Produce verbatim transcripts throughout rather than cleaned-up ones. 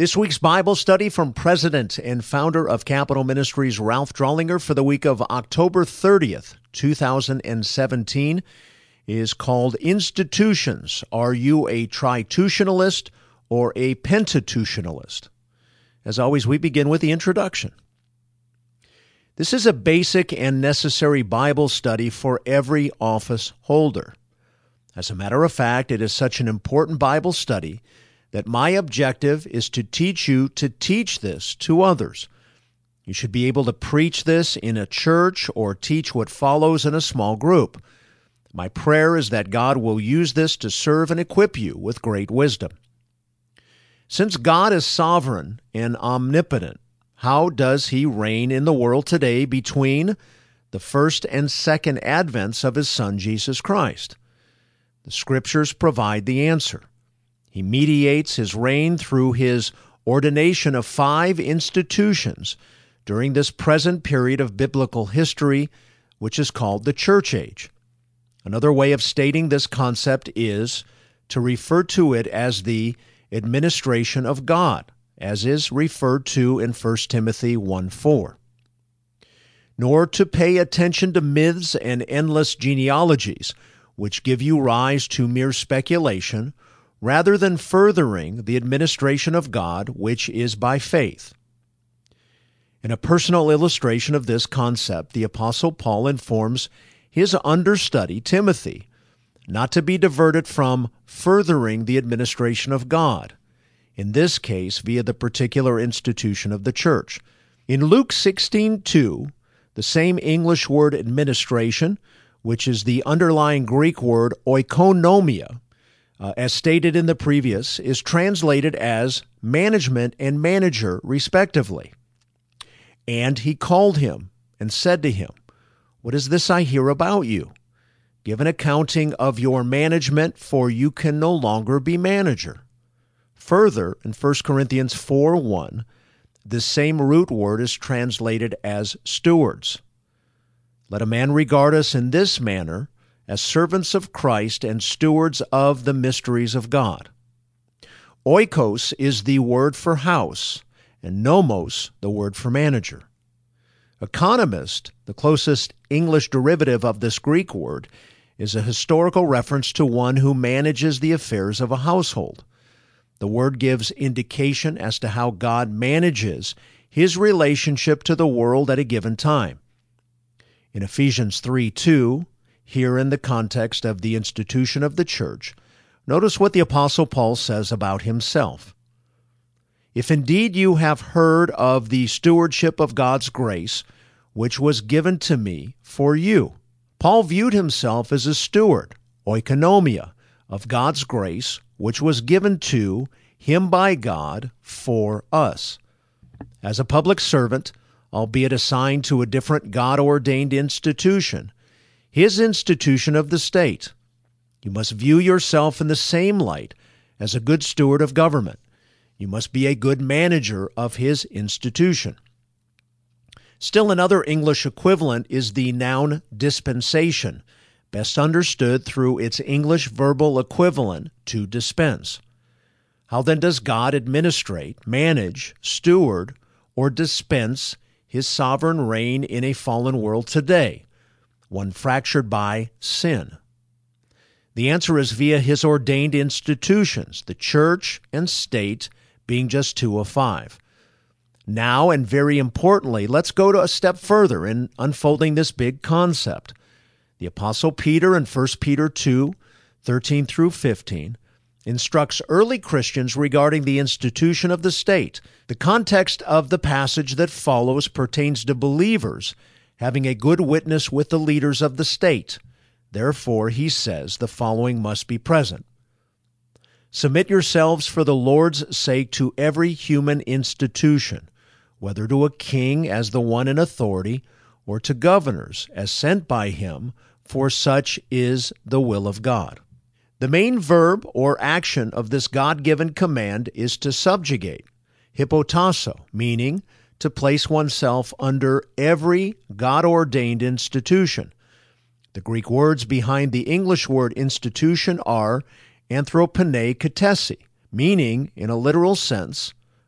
This week's Bible study from President and founder of Capital Ministries, Ralph Drollinger, for the week of October thirtieth, two thousand seventeen, is called Institutions. Are you a Tritutionalist or a Pentatutionalist? As always, we begin with the introduction. This is a basic and necessary Bible study for every office holder. As a matter of fact, it is such an important Bible study that my objective is to teach you to teach this to others. You should be able to preach this in a church or teach what follows in a small group. My prayer is that God will use this to serve and equip you with great wisdom. Since God is sovereign and omnipotent, how does He reign in the world today between the first and second advents of His Son, Jesus Christ? The Scriptures provide the answer. He mediates His reign through His ordination of five institutions during this present period of biblical history, which is called the church age. Another way of stating this concept is to refer to it as the administration of God, as is referred to in First Timothy one four. Nor to pay attention to myths and endless genealogies, which give you rise to mere speculation, rather than furthering the administration of God, which is by faith. In a personal illustration of this concept, the Apostle Paul informs his understudy, Timothy, not to be diverted from furthering the administration of God, in this case via the particular institution of the church. In Luke sixteen two, the same English word administration, which is the underlying Greek word oikonomia, Uh, as stated in the previous, is translated as management and manager, respectively. And he called him and said to him, "What is this I hear about you? Give an accounting of your management, for you can no longer be manager." Further, in First Corinthians four one, this same root word is translated as stewards. Let a man regard us in this manner, as servants of Christ and stewards of the mysteries of God. Oikos is the word for house, and nomos the word for manager. Economist, the closest English derivative of this Greek word, is a historical reference to one who manages the affairs of a household. The word gives indication as to how God manages His relationship to the world at a given time. In Ephesians three two, here in the context of the institution of the church, notice what the Apostle Paul says about himself. "If indeed you have heard of the stewardship of God's grace, which was given to me for you." Paul viewed himself as a steward, oikonomia, of God's grace, which was given to him by God for us. As a public servant, albeit assigned to a different God-ordained institution, His institution of the state, you must view yourself in the same light as a good steward of government. You must be a good manager of His institution. Still another English equivalent is the noun dispensation, best understood through its English verbal equivalent to dispense. How then does God administrate, manage, steward, or dispense His sovereign reign in a fallen world today, one fractured by sin? The answer is via His ordained institutions, the church and state being just two of five. Now, and very importantly, let's go to a step further in unfolding this big concept. The Apostle Peter in First Peter two thirteen through fifteen instructs early Christians regarding the institution of the state. The context of the passage that follows pertains to believers having a good witness with the leaders of the state. Therefore, he says, the following must be present. "Submit yourselves for the Lord's sake to every human institution, whether to a king as the one in authority, or to governors as sent by him, for such is the will of God." The main verb or action of this God-given command is to subjugate, hypotasso, meaning to place oneself under every God-ordained institution. The Greek words behind the English word institution are anthropone katesi, meaning, in a literal sense,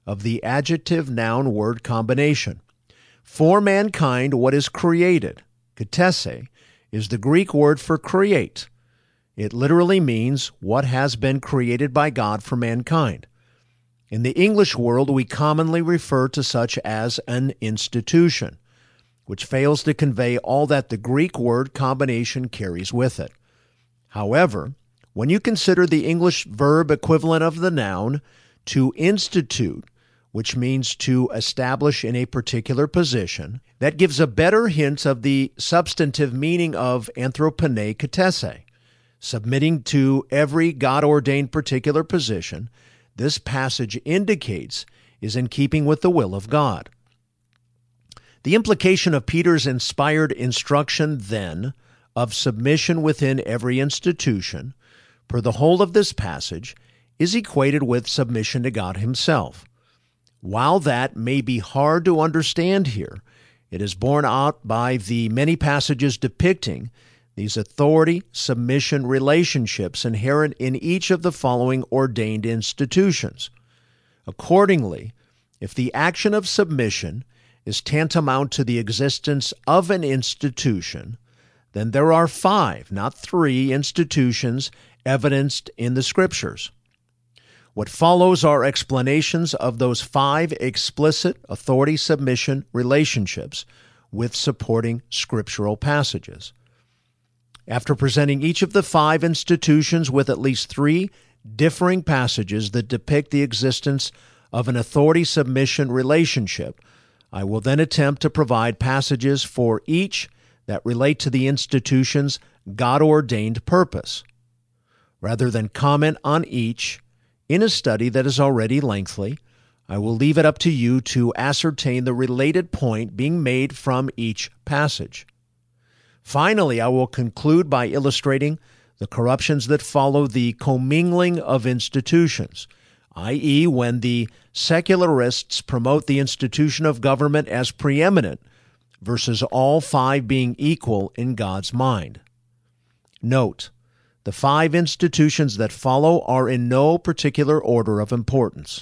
of the adjective-noun-word combination. For mankind, what is created, katese, is the Greek word for create. It literally means what has been created by God for mankind. In the English world, we commonly refer to such as an institution, which fails to convey all that the Greek word combination carries with it. However, when you consider the English verb equivalent of the noun, to institute, which means to establish in a particular position, that gives a better hint of the substantive meaning of anthropone katese, submitting to every God-ordained particular position. This passage indicates is in keeping with the will of God. The implication of Peter's inspired instruction, then, of submission within every institution, per the whole of this passage, is equated with submission to God Himself. While that may be hard to understand here, it is borne out by the many passages depicting these authority-submission relationships inherent in each of the following ordained institutions. Accordingly, if the action of submission is tantamount to the existence of an institution, then there are five, not three, institutions evidenced in the Scriptures. What follows are explanations of those five explicit authority-submission relationships with supporting scriptural passages. After presenting each of the five institutions with at least three differing passages that depict the existence of an authority-submission relationship, I will then attempt to provide passages for each that relate to the institution's God-ordained purpose. Rather than comment on each in a study that is already lengthy, I will leave it up to you to ascertain the related point being made from each passage. Finally, I will conclude by illustrating the corruptions that follow the commingling of institutions, that is, when the secularists promote the institution of government as preeminent versus all five being equal in God's mind. Note, the five institutions that follow are in no particular order of importance.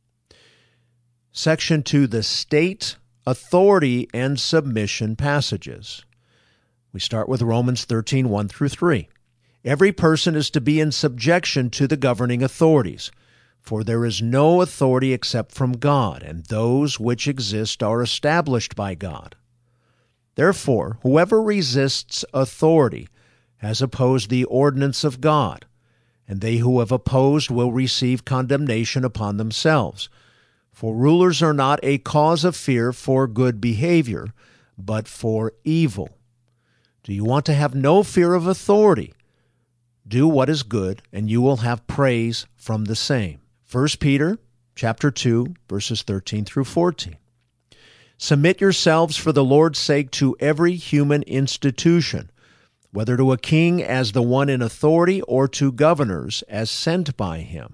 Section two, the state, authority, and submission passages. We start with Romans thirteen, one through three. Every person is to be in subjection to the governing authorities, for there is no authority except from God, and those which exist are established by God. Therefore, whoever resists authority has opposed the ordinance of God, and they who have opposed will receive condemnation upon themselves. For rulers are not a cause of fear for good behavior, but for evil. Do you want to have no fear of authority? Do what is good, and you will have praise from the same. First Peter chapter two, verses thirteen through fourteen. Submit yourselves for the Lord's sake to every human institution, whether to a king as the one in authority or to governors as sent by him.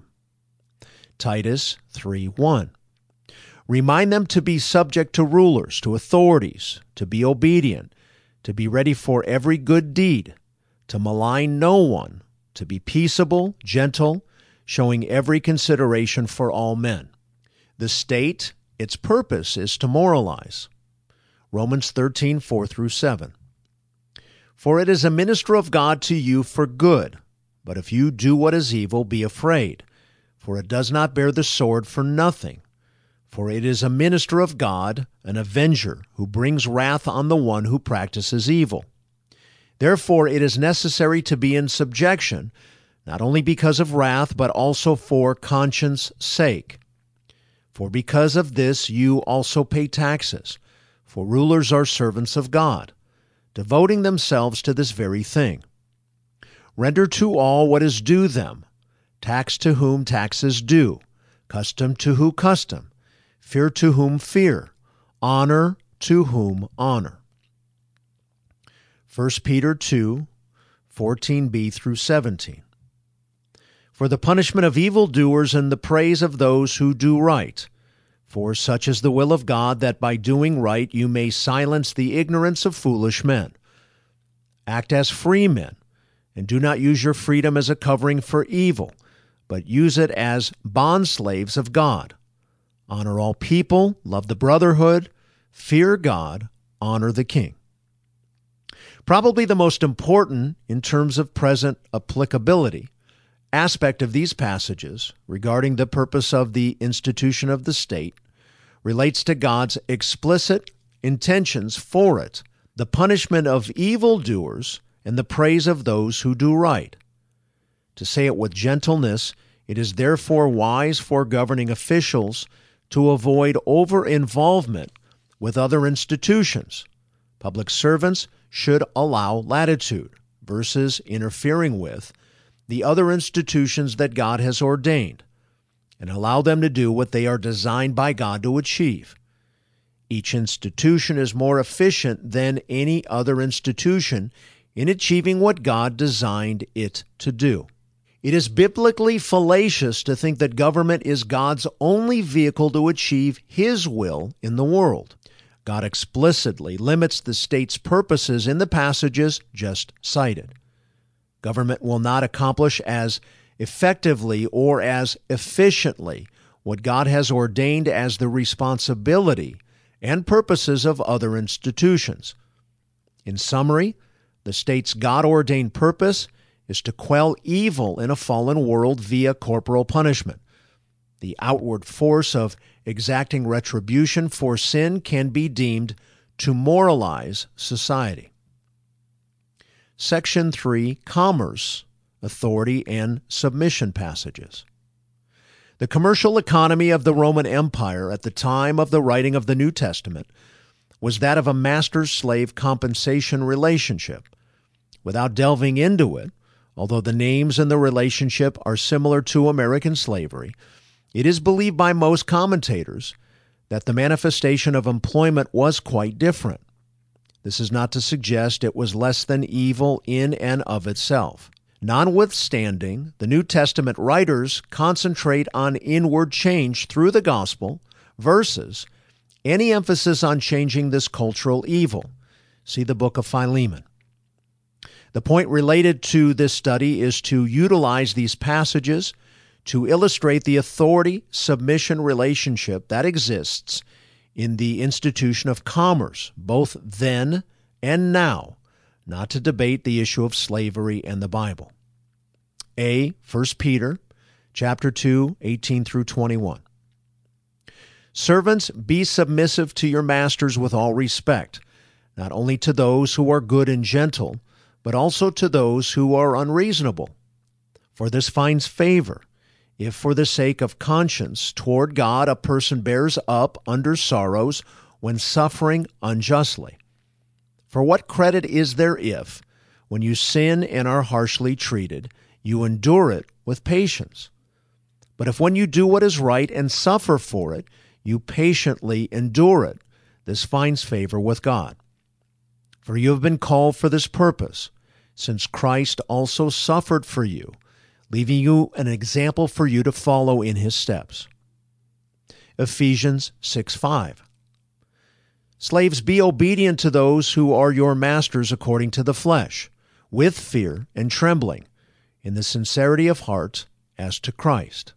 Titus three one. Remind them to be subject to rulers, to authorities, to be obedient, to be ready for every good deed, to malign no one, to be peaceable, gentle, showing every consideration for all men. The state, its purpose is to moralize. Romans thirteen, four through seven. For it is a minister of God to you for good, but if you do what is evil, be afraid, for it does not bear the sword for nothing. For it is a minister of God, an avenger, who brings wrath on the one who practices evil. Therefore it is necessary to be in subjection, not only because of wrath, but also for conscience' sake. For because of this you also pay taxes, for rulers are servants of God, devoting themselves to this very thing. Render to all what is due them, tax to whom tax is due, custom to whom custom, fear to whom fear, honor to whom honor. First Peter two, fourteen b through seventeen. For the punishment of evildoers and the praise of those who do right. For such is the will of God, that by doing right you may silence the ignorance of foolish men. Act as free men, and do not use your freedom as a covering for evil, but use it as bondslaves of God. Honor all people, love the brotherhood, fear God, honor the king. Probably the most important in terms of present applicability aspect of these passages regarding the purpose of the institution of the state relates to God's explicit intentions for it, the punishment of evildoers and the praise of those who do right. To say it with gentleness, it is therefore wise for governing officials to avoid over-involvement with other institutions. Public servants should allow latitude versus interfering with the other institutions that God has ordained and allow them to do what they are designed by God to achieve. Each institution is more efficient than any other institution in achieving what God designed it to do. It is biblically fallacious to think that government is God's only vehicle to achieve His will in the world. God explicitly limits the state's purposes in the passages just cited. Government will not accomplish as effectively or as efficiently what God has ordained as the responsibility and purposes of other institutions. In summary, the state's God-ordained purpose is to quell evil in a fallen world via corporal punishment. The outward force of exacting retribution for sin can be deemed to moralize society. Section three, Commerce, Authority, and Submission passages. The commercial economy of the Roman Empire at the time of the writing of the New Testament was that of a master-slave compensation relationship. Without delving into it, although the names and the relationship are similar to American slavery, it is believed by most commentators that the manifestation of employment was quite different. This is not to suggest it was less than evil in and of itself. Notwithstanding, the New Testament writers concentrate on inward change through the gospel versus any emphasis on changing this cultural evil. See the book of Philemon. The point related to this study is to utilize these passages to illustrate the authority-submission relationship that exists in the institution of commerce, both then and now, not to debate the issue of slavery and the Bible. A. First Peter, chapter two, eighteen through twenty-one. Servants, be submissive to your masters with all respect, not only to those who are good and gentle, but also to those who are unreasonable. For this finds favor, if for the sake of conscience toward God a person bears up under sorrows when suffering unjustly. For what credit is there if, when you sin and are harshly treated, you endure it with patience? But if when you do what is right and suffer for it, you patiently endure it, this finds favor with God. For you have been called for this purpose, since Christ also suffered for you, leaving you an example for you to follow in his steps. Ephesians six five. Slaves, be obedient to those who are your masters according to the flesh, with fear and trembling, in the sincerity of heart as to Christ.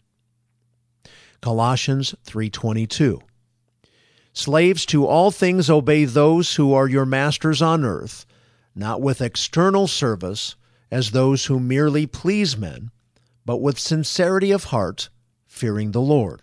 Colossians three twenty-two. Slaves, to all things obey those who are your masters on earth, not with external service as those who merely please men, but with sincerity of heart, fearing the Lord.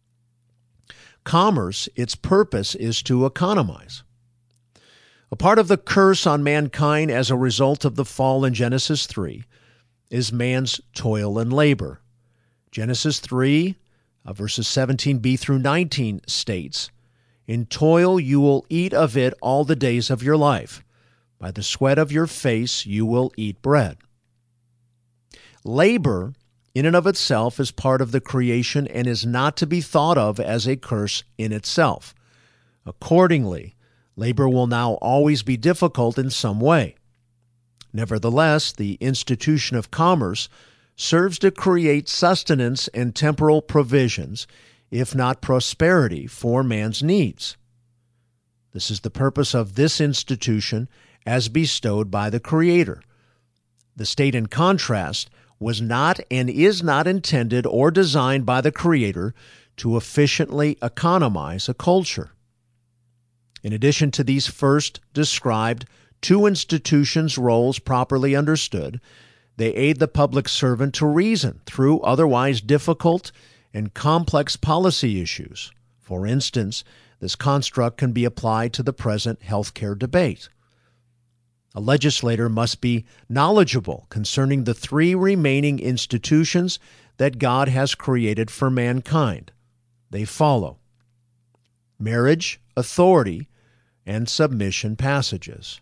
Commerce, its purpose is to economize. A part of the curse on mankind as a result of the fall in Genesis three is man's toil and labor. Genesis three, uh, verses seventeen b through nineteen states, "In toil you will eat of it all the days of your life. By the sweat of your face you will eat bread." Labor, in and of itself, is part of the creation and is not to be thought of as a curse in itself. Accordingly, labor will now always be difficult in some way. Nevertheless, the institution of commerce serves to create sustenance and temporal provisions, if not prosperity, for man's needs. This is the purpose of this institution as bestowed by the Creator. The state, in contrast, was not and is not intended or designed by the Creator to efficiently economize a culture. In addition to these first described two institutions' roles properly understood, they aid the public servant to reason through otherwise difficult and complex policy issues. For instance, this construct can be applied to the present healthcare debate. A legislator must be knowledgeable concerning the three remaining institutions that God has created for mankind. They follow: marriage, authority, and submission passages.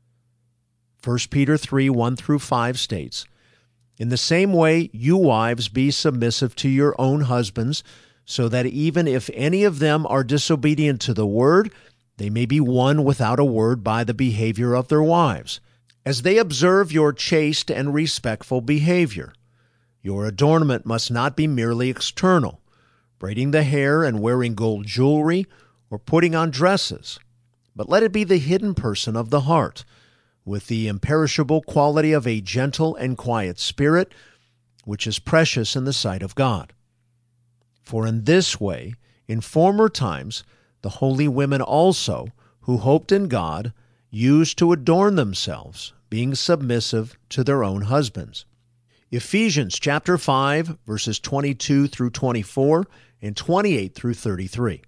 First Peter three, one through five states, "In the same way, you wives, be submissive to your own husbands, so that even if any of them are disobedient to the word, they may be won without a word by the behavior of their wives, as they observe your chaste and respectful behavior. Your adornment must not be merely external, braiding the hair and wearing gold jewelry or putting on dresses, but let it be the hidden person of the heart, with the imperishable quality of a gentle and quiet spirit, which is precious in the sight of God. For in this way, in former times, the holy women also, who hoped in God, used to adorn themselves, being submissive to their own husbands." Ephesians chapter five, verses twenty-two through twenty-four and twenty-eight through thirty-three.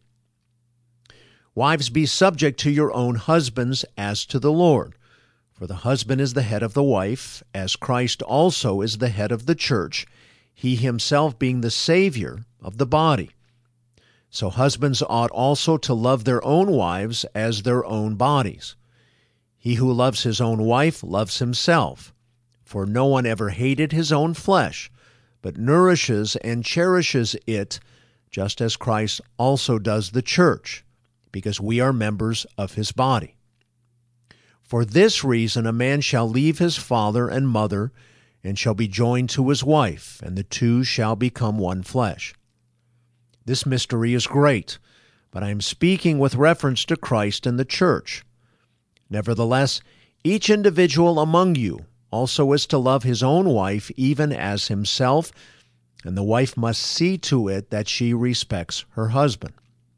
"Wives, be subject to your own husbands as to the Lord. For the husband is the head of the wife, as Christ also is the head of the church, he himself being the Savior of the body. So husbands ought also to love their own wives as their own bodies. He who loves his own wife loves himself. For no one ever hated his own flesh, but nourishes and cherishes it, just as Christ also does the church, because we are members of his body. For this reason a man shall leave his father and mother, and shall be joined to his wife, and the two shall become one flesh. This mystery is great, but I am speaking with reference to Christ and the church. Nevertheless, each individual among you also is to love his own wife even as himself, and the wife must see to it that she respects her husband."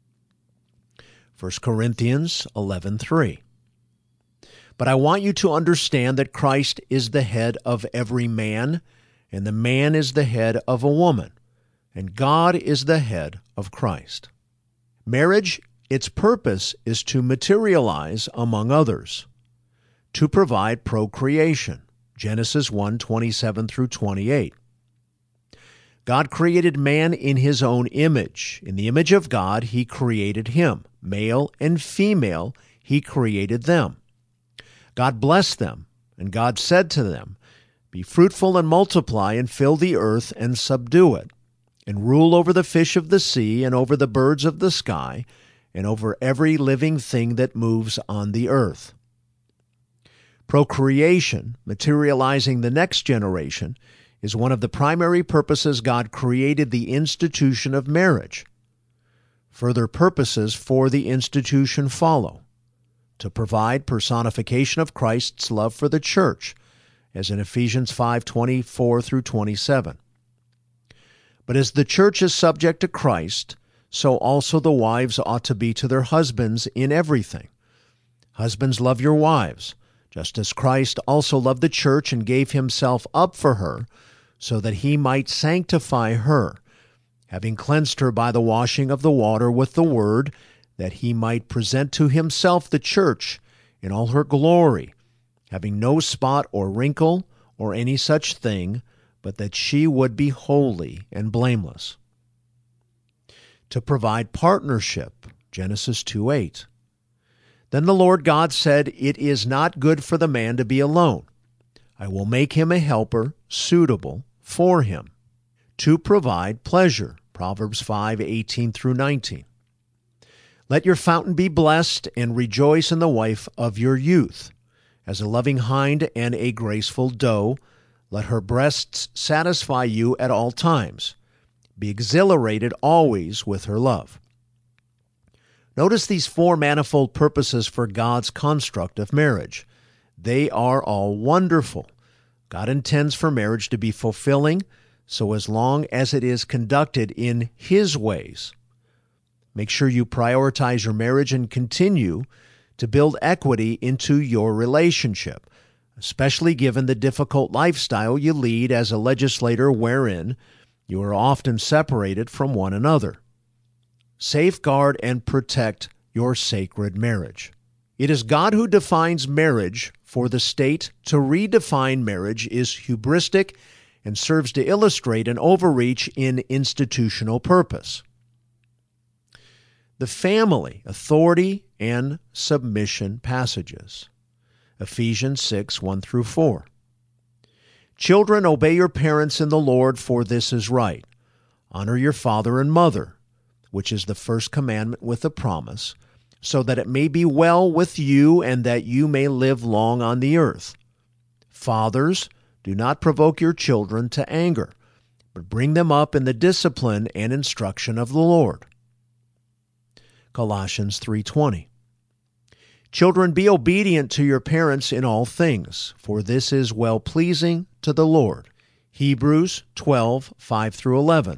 First Corinthians eleven three. "But I want you to understand that Christ is the head of every man, and the man is the head of a woman, and God is the head of Christ." Marriage, its purpose is to materialize, among others, to provide procreation. Genesis one, twenty-seven through twenty-eight. God created man in his own image. In the image of God, he created him. Male and female, he created them. God blessed them, and God said to them, "Be fruitful and multiply, and fill the earth and subdue it, and rule over the fish of the sea, and over the birds of the sky, and over every living thing that moves on the earth." Procreation, materializing the next generation, is one of the primary purposes God created the institution of marriage. Further purposes for the institution follow: to provide personification of Christ's love for the church, as in Ephesians five, twenty-four through twenty-seven. But as the church is subject to Christ, so also the wives ought to be to their husbands in everything. Husbands, love your wives, just as Christ also loved the church and gave himself up for her, so that he might sanctify her, having cleansed her by the washing of the water with the word, that he might present to himself the church in all her glory, having no spot or wrinkle or any such thing, but that she would be holy and blameless. To provide partnership, Genesis two eight. "Then the Lord God said, It is not good for the man to be alone. I will make him a helper suitable for him." To provide pleasure, Proverbs five, eighteen through nineteen. "Let your fountain be blessed, and rejoice in the wife of your youth. As a loving hind and a graceful doe, let her breasts satisfy you at all times. Be exhilarated always with her love." Notice these four manifold purposes for God's construct of marriage. They are all wonderful. God intends for marriage to be fulfilling, so as long as it is conducted in His ways, Make sure you prioritize your marriage and continue to build equity into your relationship, especially given the difficult lifestyle you lead as a legislator wherein you are often separated from one another. Safeguard and protect your sacred marriage. It is God who defines marriage. For the state to redefine marriage is hubristic and serves to illustrate an overreach in institutional purpose. The family, authority, and submission passages. Ephesians six, one through four. Children, obey your parents in the Lord, for this is right. Honor your father and mother, which is the first commandment with a promise, so that it may be well with you and that you may live long on the earth. Fathers, do not provoke your children to anger, but bring them up in the discipline and instruction of the Lord. Colossians three twenty. Children, be obedient to your parents in all things, for this is well-pleasing to the Lord. Hebrews twelve, five through eleven.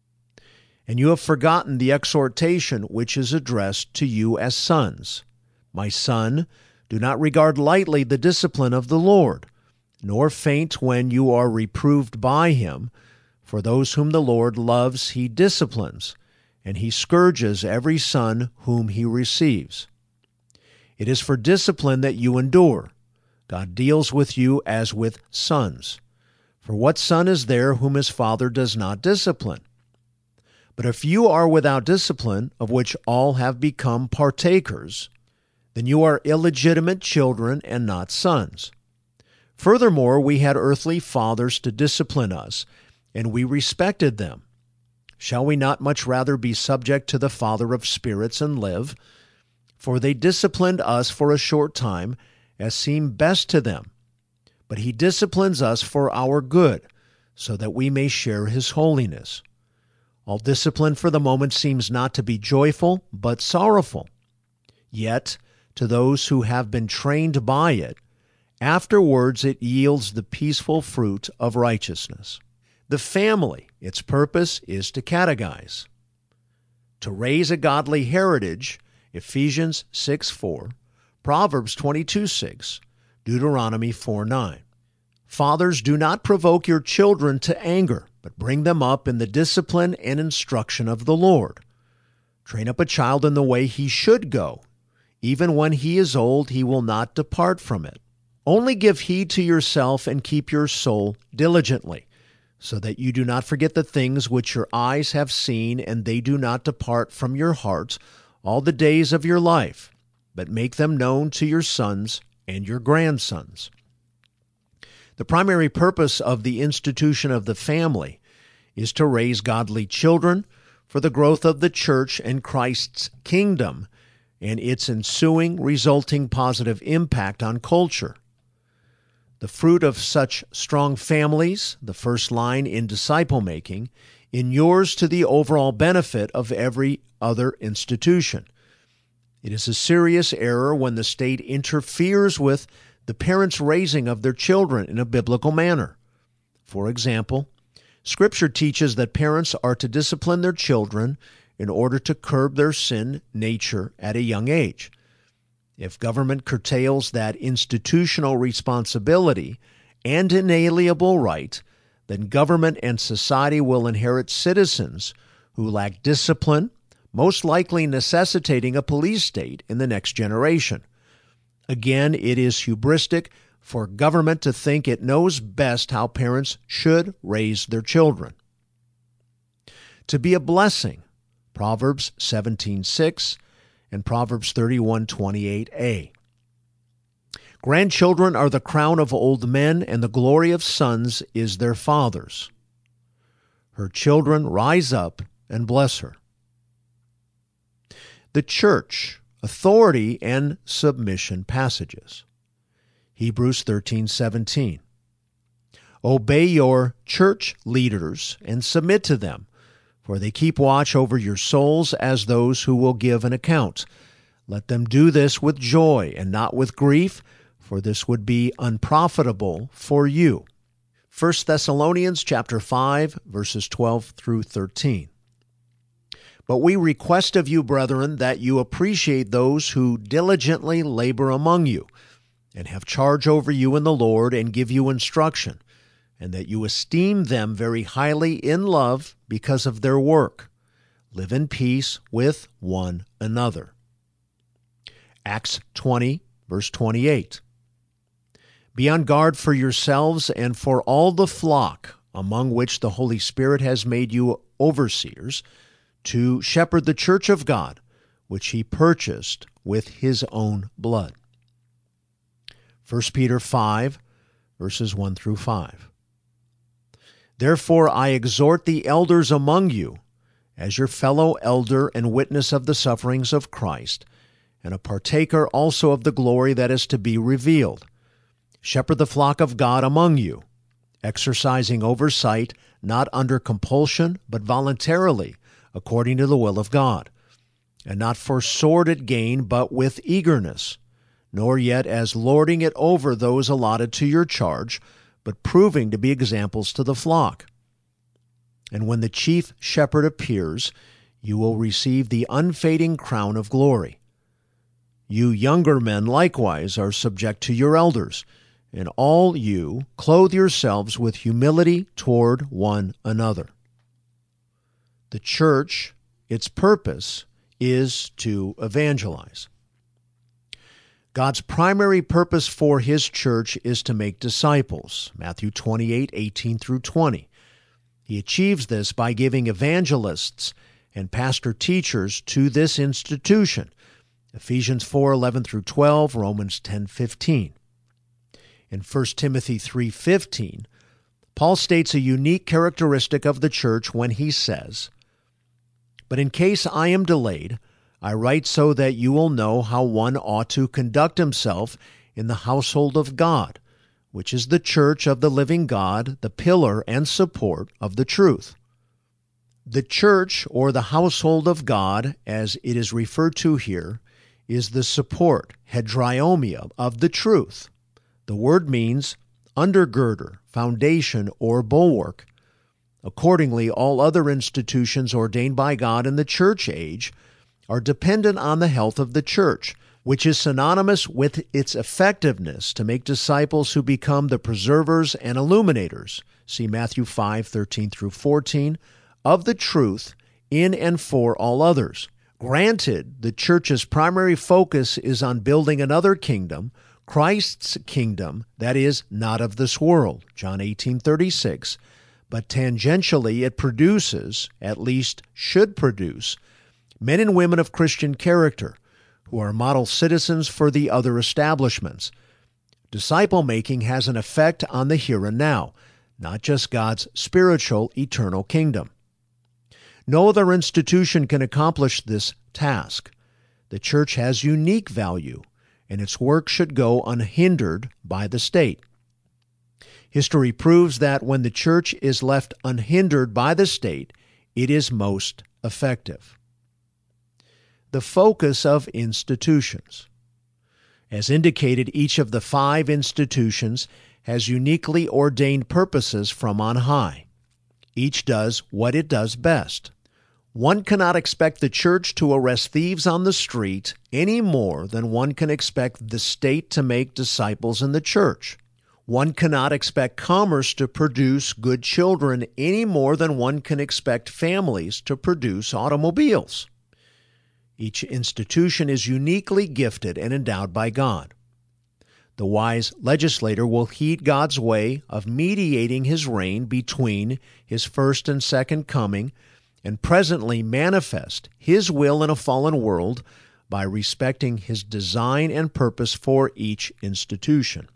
And you have forgotten the exhortation which is addressed to you as sons. My son, do not regard lightly the discipline of the Lord, nor faint when you are reproved by him. For those whom the Lord loves he disciplines, and he scourges every son whom he receives. It is for discipline that you endure. God deals with you as with sons. For what son is there whom his father does not discipline? But if you are without discipline, of which all have become partakers, then you are illegitimate children and not sons. Furthermore, we had earthly fathers to discipline us, and we respected them. Shall we not much rather be subject to the Father of spirits and live? For they disciplined us for a short time, as seemed best to them. But he disciplines us for our good, so that we may share his holiness. All discipline for the moment seems not to be joyful, but sorrowful. Yet, to those who have been trained by it, afterwards it yields the peaceful fruit of righteousness. The family, its purpose is to catechize, to raise a godly heritage, Ephesians six four, Proverbs twenty-two six, Deuteronomy four nine. Fathers, do not provoke your children to anger, but bring them up in the discipline and instruction of the Lord. Train up a child in the way he should go. Even when he is old, he will not depart from it. Only give heed to yourself and keep your soul diligently, so that you do not forget the things which your eyes have seen, and they do not depart from your heart all the days of your life, but make them known to your sons and your grandsons. The primary purpose of the institution of the family is to raise godly children for the growth of the church and Christ's kingdom and its ensuing resulting positive impact on culture. The fruit of such strong families, the first line in disciple-making, inures to the overall benefit of every other institution. It is a serious error when the state interferes with the parents' raising of their children in a biblical manner. For example, Scripture teaches that parents are to discipline their children in order to curb their sin nature at a young age. If government curtails that institutional responsibility and inalienable right, then government and society will inherit citizens who lack discipline, most likely necessitating a police state in the next generation. Again, it is hubristic for government to think it knows best how parents should raise their children. To be a blessing, Proverbs seventeen six and Proverbs thirty-one twenty-eight a. Grandchildren are the crown of old men, and the glory of sons is their fathers. Her children rise up and bless her. The church, authority and submission passages. Hebrews thirteen seventeen. Obey your church leaders and submit to them, for they keep watch over your souls as those who will give an account. Let them do this with joy and not with grief, for this would be unprofitable for you. First Thessalonians chapter five, verses twelve through thirteen. But we request of you, brethren, that you appreciate those who diligently labor among you, and have charge over you in the Lord, and give you instruction, and that you esteem them very highly in love because of their work. Live in peace with one another. Acts twenty, verse twenty-eight. Be on guard for yourselves and for all the flock, among which the Holy Spirit has made you overseers, to shepherd the church of God, which he purchased with his own blood. First Peter five, verses one through five. Therefore I exhort the elders among you, as your fellow elder and witness of the sufferings of Christ, and a partaker also of the glory that is to be revealed. Shepherd the flock of God among you, exercising oversight, not under compulsion, but voluntarily, according to the will of God, and not for sordid gain, but with eagerness, nor yet as lording it over those allotted to your charge, but proving to be examples to the flock. And when the chief shepherd appears, you will receive the unfading crown of glory. You younger men likewise are subject to your elders, and all you clothe yourselves with humility toward one another. The church, its purpose, is to evangelize. God's primary purpose for his church is to make disciples, Matthew twenty-eight, eighteen through twenty. He achieves this by giving evangelists and pastor-teachers to this institution, Ephesians four, eleven through twelve, Romans ten, fifteen. In First Timothy three, fifteen, Paul states a unique characteristic of the church when he says, "But in case I am delayed, I write so that you will know how one ought to conduct himself in the household of God, which is the church of the living God, the pillar and support of the truth." The church, or the household of God, as it is referred to here, is the support, hedriomeia, of the truth. The word means undergirder, foundation, or bulwark. Accordingly, all other institutions ordained by God in the church age are dependent on the health of the church, which is synonymous with its effectiveness to make disciples who become the preservers and illuminators, see Matthew five, thirteen through fourteen, of the truth in and for all others. Granted, the church's primary focus is on building another kingdom, Christ's kingdom, that is, not of this world, John eighteen, thirty-six, but tangentially it produces, at least should produce, men and women of Christian character who are model citizens for the other establishments. Disciple-making has an effect on the here and now, not just God's spiritual, eternal kingdom. No other institution can accomplish this task. The church has unique value, and its work should go unhindered by the state. History proves that when the church is left unhindered by the state, it is most effective. The focus of institutions. As indicated, each of the five institutions has uniquely ordained purposes from on high. Each does what it does best. One cannot expect the church to arrest thieves on the street any more than one can expect the state to make disciples in the church. One cannot expect commerce to produce good children any more than one can expect families to produce automobiles. Each institution is uniquely gifted and endowed by God. The wise legislator will heed God's way of mediating his reign between his first and second coming, and presently manifest his will in a fallen world by respecting his design and purpose for each institution.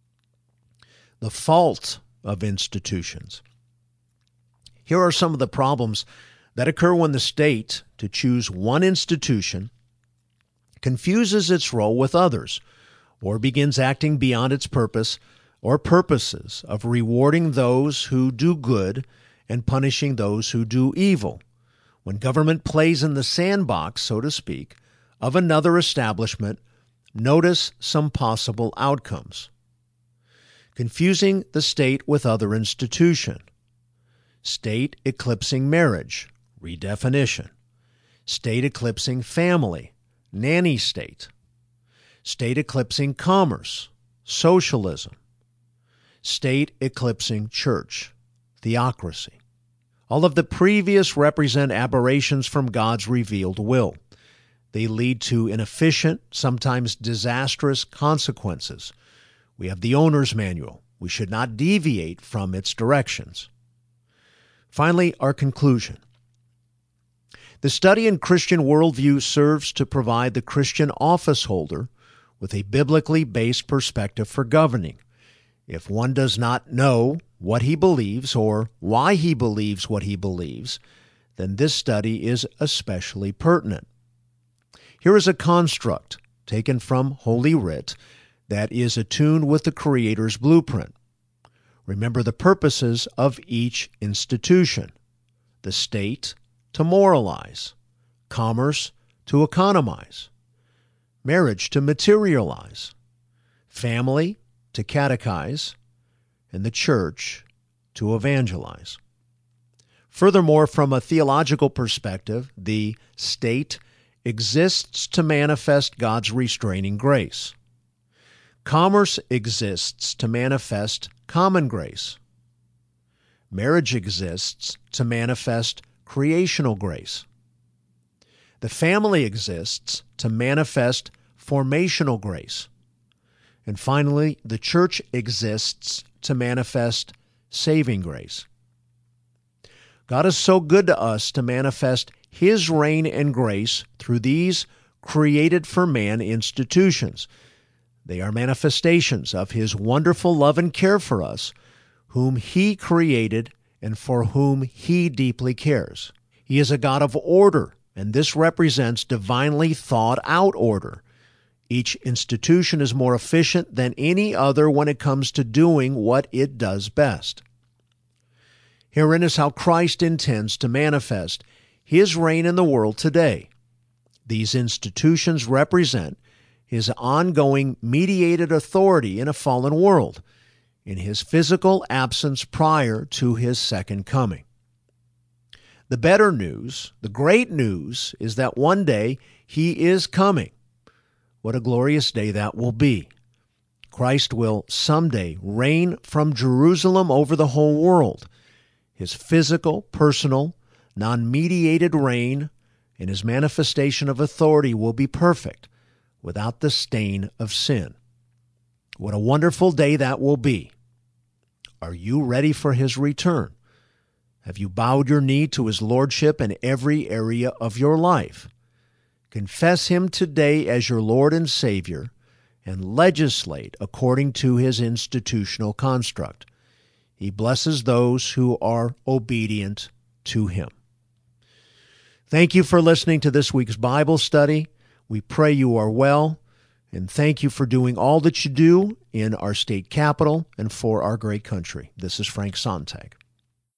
The fault of institutions. Here are some of the problems that occur when the state, to choose one institution, confuses its role with others, or begins acting beyond its purpose or purposes of rewarding those who do good and punishing those who do evil, when government plays in the sandbox, so to speak, of another establishment. Notice some possible outcomes. Confusing the state with other institution. State eclipsing marriage. Redefinition. state eclipsing family, nanny state, state eclipsing commerce, socialism, state eclipsing church, theocracy. All of the previous represent aberrations from God's revealed will. They lead to inefficient, sometimes disastrous consequences. We have the owner's manual. We should not deviate from its directions. Finally, our conclusion. The study in Christian worldview serves to provide the Christian office holder with a biblically based perspective for governing. If one does not know what he believes or why he believes what he believes, then this study is especially pertinent. Here is a construct taken from Holy Writ that is attuned with the Creator's blueprint. Remember the purposes of each institution: the state to moralize, commerce to economize, marriage to materialize, family to catechize, and the church to evangelize. Furthermore, from a theological perspective, the state exists to manifest God's restraining grace. Commerce exists to manifest common grace. Marriage exists to manifest creational grace. The family exists to manifest formational grace. And finally, the church exists to manifest saving grace. God is so good to us to manifest His reign and grace through these created for man institutions. They are manifestations of His wonderful love and care for us, whom He created and for whom He deeply cares. He is a God of order, and this represents divinely thought out order. Each institution is more efficient than any other when it comes to doing what it does best. Herein is how Christ intends to manifest His reign in the world today. These institutions represent His ongoing mediated authority in a fallen world, in His physical absence prior to His second coming. The better news, the great news, is that one day He is coming. What a glorious day that will be. Christ will someday reign from Jerusalem over the whole world. His physical, personal, non-mediated reign and His manifestation of authority will be perfect, without the stain of sin. What a wonderful day that will be. Are you ready for His return? Have you bowed your knee to His lordship in every area of your life? Confess Him today as your Lord and Savior and legislate according to His institutional construct. He blesses those who are obedient to Him. Thank you for listening to this week's Bible study. We pray you are well, and thank you for doing all that you do in our state capital and for our great country. This is Frank Sontag.